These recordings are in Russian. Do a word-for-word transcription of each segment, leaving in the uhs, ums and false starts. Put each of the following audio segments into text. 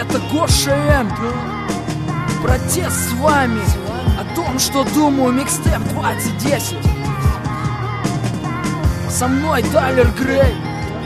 это Гоша М. Протест с вами о том, что думаю, микстеп двадцать десять. Со мной Тайлер Грей.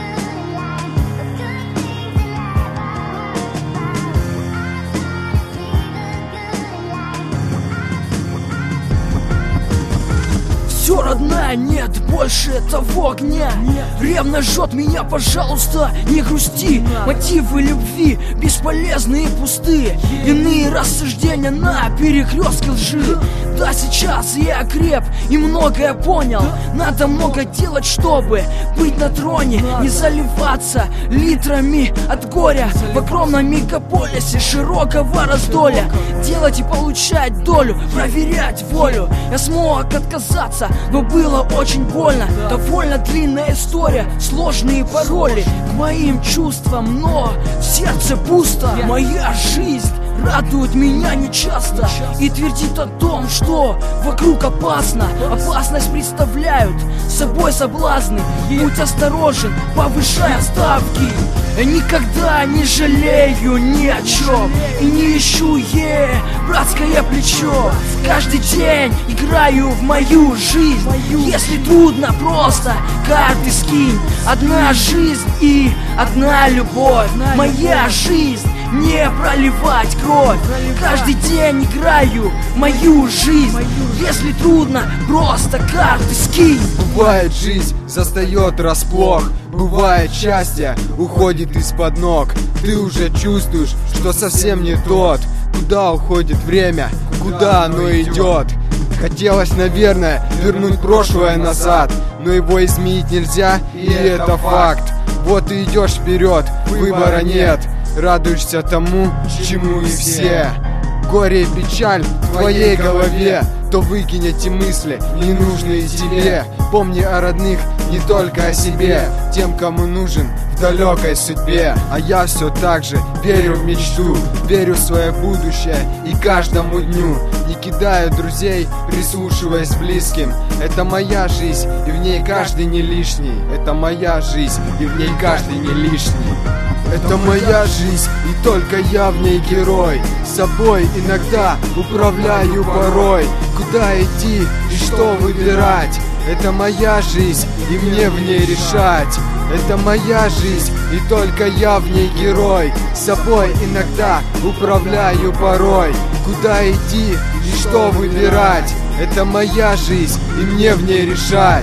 Все, родная, нет больше этого огня. Ревность жжет меня, пожалуйста, не грусти. Мотивы любви бесполезные и пустые. Иные рассуждения на перекрестке лжи. Да, сейчас я креп и многое понял. Надо много делать, чтобы быть на троне. Не заливаться литрами от горя в огромном мегаполисе широкого раздолья. Делать и получать долю, проверять волю. Я смог отказаться, но было очень больно. Довольно длинная история, сложные пароли к моим чувствам, но в сердце пусто. Моя жизнь радует меня нечасто и твердит о том, что вокруг опасно. Опасность представляют собой соблазны. Будь осторожен, повышая ставки. Я никогда не жалею ни о чем и не ищу е братское плечо. Каждый день играю в мою жизнь. Если трудно, просто карты скинь. Одна жизнь и одна любовь. Моя жизнь не проливать кровь. Каждый день играю мою жизнь. Если трудно, просто карты скинь. Бывает, жизнь застает врасплох. Бывает, счастье уходит из-под ног. Ты уже чувствуешь, что совсем не тот. Куда уходит время, куда оно идет? Хотелось, наверное, вернуть прошлое назад, но его изменить нельзя, и это факт. Вот ты идешь вперед, выбора нет. Радуешься тому, чему и все. Горе и печаль в твоей голове, то выкинь эти мысли, ненужные тебе. Помни о родных, не только о себе, тем, кому нужен в далекой судьбе. А я все так же верю в мечту, верю в свое будущее и каждому дню. Не кидаю друзей, прислушиваясь к близким. Это моя жизнь, и в ней каждый не лишний. Это моя жизнь, и в ней каждый не лишний. Это моя жизнь, и только я в ней герой. С собой иногда управляю порой. Куда идти и что выбирать? Это моя жизнь, и мне в ней решать. Это моя жизнь, и только я в ней герой. С собой иногда управляю порой. Куда идти и что выбирать? Это моя жизнь, и мне в ней решать.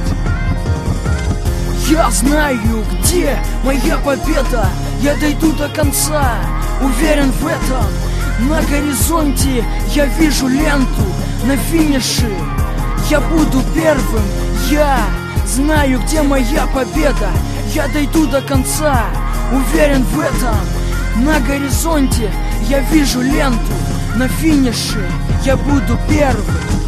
Я знаю, где моя победа. Я дойду до конца, уверен в этом. На горизонте я вижу ленту, на финише я буду первым. Я знаю, где моя победа. Я дойду до конца, уверен в этом. На горизонте я вижу ленту, на финише я буду первым.